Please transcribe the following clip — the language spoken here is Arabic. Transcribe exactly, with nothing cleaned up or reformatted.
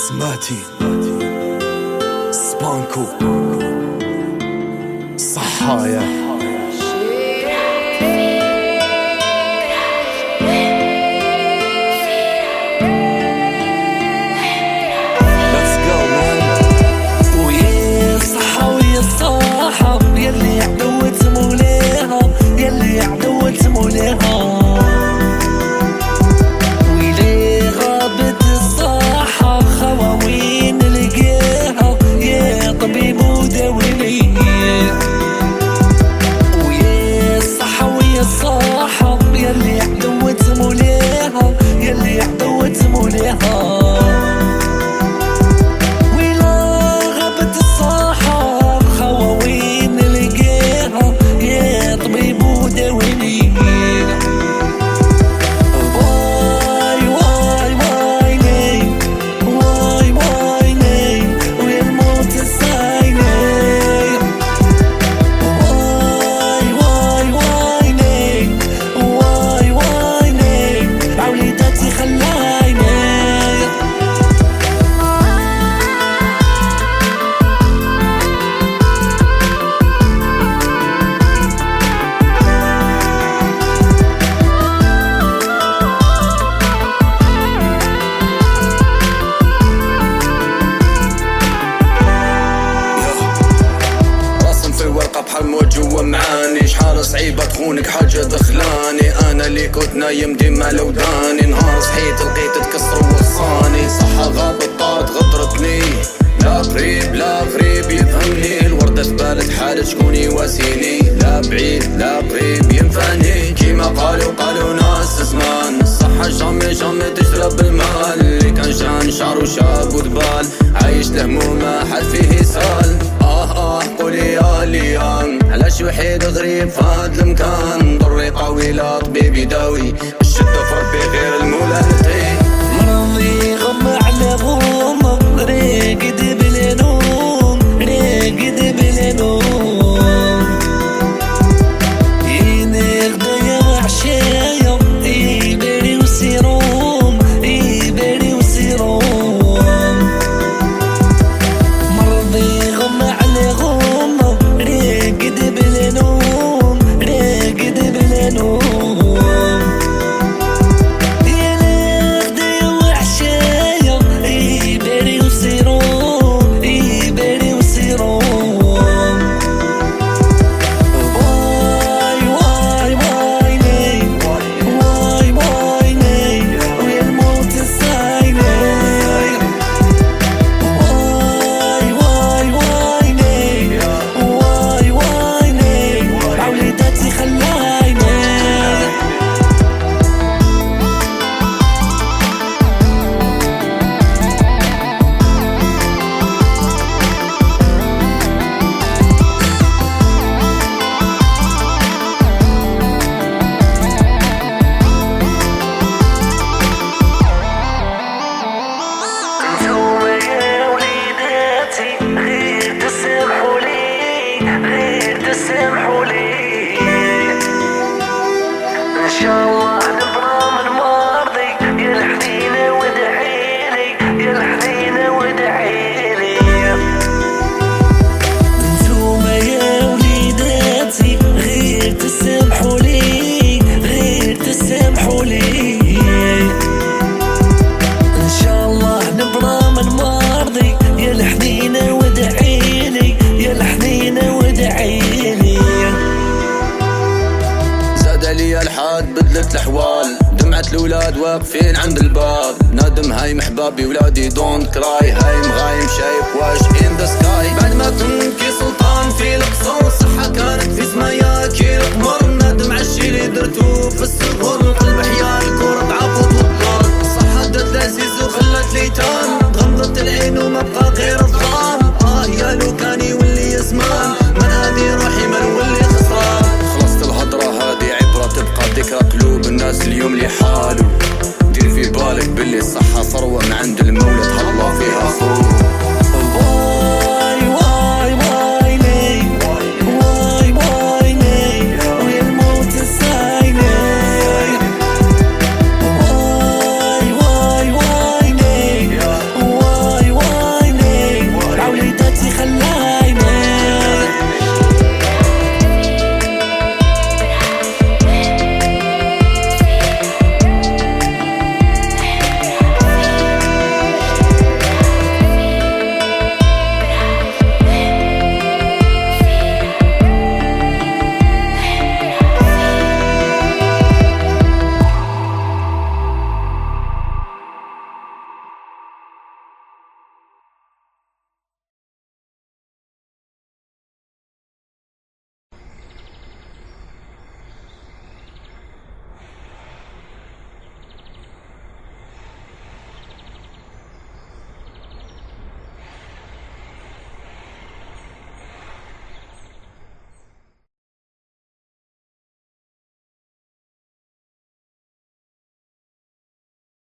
سماتي سبانكو صحايا يلي عدوت موليها يلي عدوت موليها ويلي غابت الصاحة خواوين لقيها يا طبيب وداويني ويا الصحة ويا الصاحة يلي عدوت موليها يلي عدوت موليها جوا معاني شحال صعيبة تخونك حاجة دخلاني انا اللي كنت نايم ديما لوداني نهار صحيت لقيت تكسر وغصاني صحة غابت طارت غدرتني لا قريب لا غريب يفهمني الوردة سبالت حالة شكون يواسيني لا بعيد لا قريب ينفعني كيما قالوا قالوا ناس زمان الصحة جامي جامي تشرب بالمال اللي كان شان شعر وشاب ودبال عايش لهمومة حد فيه سال اه اه قولي يا ليان علاش وحيد غريب فهاد المكان ضري طويلة طبيب يداوي الشدة في ربي غير المولى نطي مرضي غم على غومة راقد بلا نوم راقد بلا نوم يني غدايا وعشايا يباري وسيروم يباري وسيروم مرضي غم على غومة راقد بلا نوم راقد بلا نوم سامحوا لي ان شاء الله نبرى من مرضي يا الحنينة وادعيلي يا الحنينة وادعيلي انتوما يا وليداتي غير تسامحوا لي غير تسامحوا لي ان شاء الله نبرى من مرضي يا الحنينة وادعيلي يا الحنينة وادعيلي لي الحاد بدلت الحوال دمعة الولاد واقفين عند الباب نادم هايم احبابي ولادي دونت كراي هايم غايم شايف واش ان ذا سكاي بعد ما كنت كي سلطان في القصر الصحة كانت في سمايا كي القمر نادم عالشي اللي درتو في الصغر القلب حيا الكورة ضعفت والضر الصحة دات لعزيز وخلت لي تام غمضت العين وما بقى غير الظلام اه يا لو كان يولي يسمان من هادي روحي من ولي خسران خلصت الهضرة هادي تبقى ذكرى قلوب الناس اليوم اللي حالو دير في بالك باللي الصحة ثروة من عند المولى تهلا فيها خوف